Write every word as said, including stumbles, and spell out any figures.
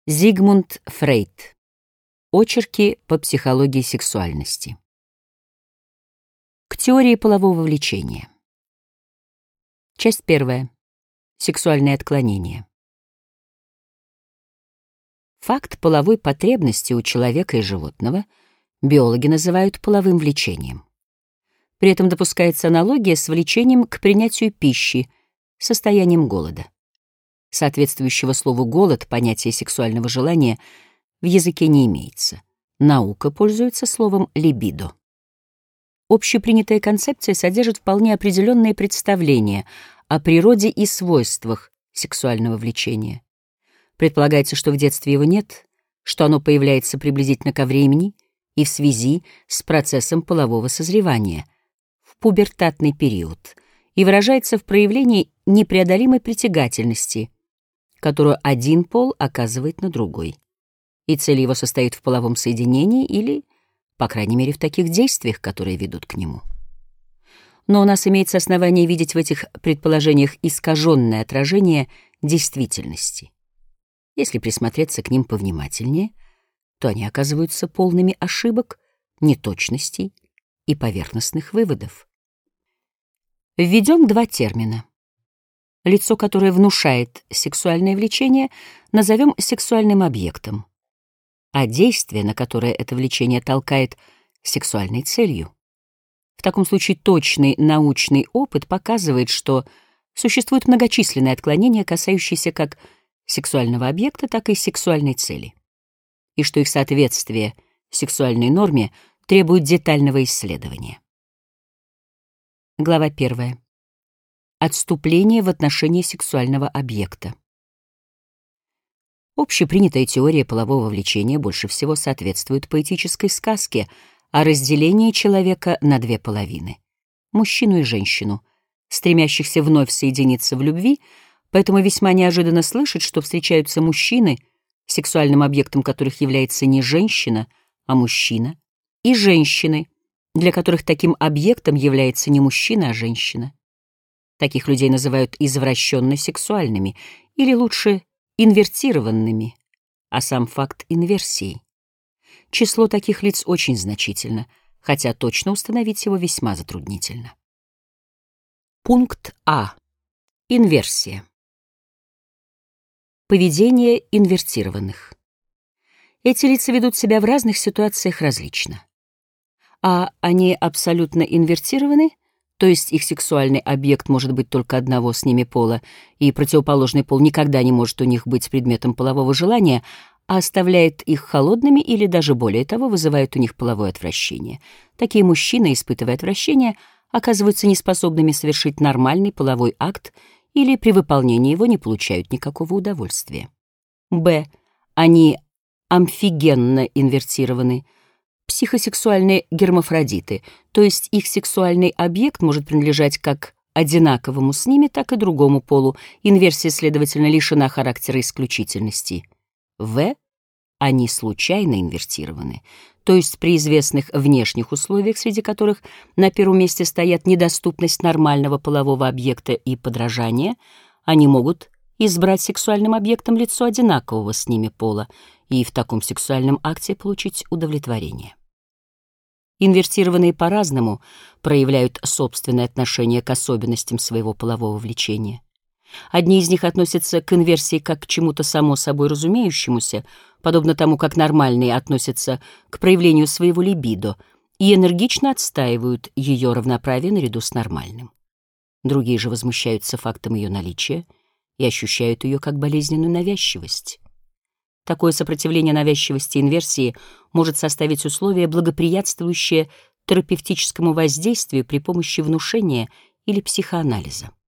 Зигмунд Фрейд. Очерки по психологии сексуальности. К теории полового влечения. Часть первая. Сексуальные отклонения. Факт половой потребности у человека и животного биологи называют половым влечением. При этом допускается аналогия с влечением к принятию пищи, состоянием голода. Соответствующего слову «голод» понятия сексуального желания в языке не имеется. Наука пользуется словом «либидо». Общепринятая концепция содержит вполне определенные представления о природе и свойствах сексуального влечения. Предполагается, что в детстве его нет, что оно появляется приблизительно ко времени и в связи с процессом полового созревания, в пубертатный период, и выражается в проявлении непреодолимой притягательности, которую один пол оказывает на другой. И цель его состоит в половом соединении или, по крайней мере, в таких действиях, которые ведут к нему. Но у нас имеется основание видеть в этих предположениях искаженное отражение действительности. Если присмотреться к ним повнимательнее, то они оказываются полными ошибок, неточностей и поверхностных выводов. Введем два термина. Лицо, которое внушает сексуальное влечение, назовем сексуальным объектом, а действие, на которое это влечение толкает, сексуальной целью. В таком случае точный научный опыт показывает, что существуют многочисленные отклонения, касающиеся как сексуального объекта, так и сексуальной цели, и что их соответствие сексуальной норме требует детального исследования. Глава первая. Отступление в отношении сексуального объекта. Общепринятая теория полового влечения больше всего соответствует поэтической сказке о разделении человека на две половины — мужчину и женщину, стремящихся вновь соединиться в любви, поэтому весьма неожиданно слышать, что встречаются мужчины, сексуальным объектом которых является не женщина, а мужчина, и женщины, для которых таким объектом является не мужчина, а женщина. Таких людей называют извращенно-сексуальными, или лучше инвертированными, а сам факт инверсии. Число таких лиц очень значительно, хотя точно установить его весьма затруднительно. Пункт А. Инверсия. Поведение инвертированных. Эти лица ведут себя в разных ситуациях различно. А они абсолютно инвертированы, то есть их сексуальный объект может быть только одного с ними пола, и противоположный пол никогда не может у них быть предметом полового желания, а оставляет их холодными или даже более того вызывает у них половое отвращение. Такие мужчины, испытывая отвращение, оказываются неспособными совершить нормальный половой акт или при выполнении его не получают никакого удовольствия. Б. Они амфигенно инвертированы, психосексуальные гермафродиты, то есть их сексуальный объект может принадлежать как одинаковому с ними, так и другому полу. Инверсия, следовательно, лишена характера исключительности. В. Они случайно инвертированы, то есть при известных внешних условиях, среди которых на первом месте стоят недоступность нормального полового объекта и подражание, они могут избрать сексуальным объектом лицо одинакового с ними пола и в таком сексуальном акте получить удовлетворение. Инвертированные по-разному проявляют собственное отношение к особенностям своего полового влечения. Одни из них относятся к инверсии как к чему-то само собой разумеющемуся, подобно тому, как нормальные относятся к проявлению своего либидо и энергично отстаивают ее равноправие наряду с нормальным. Другие же возмущаются фактом ее наличия и ощущают ее как болезненную навязчивость. Такое сопротивление навязчивости инверсии может составить условия, благоприятствующие терапевтическому воздействию при помощи внушения или психоанализа.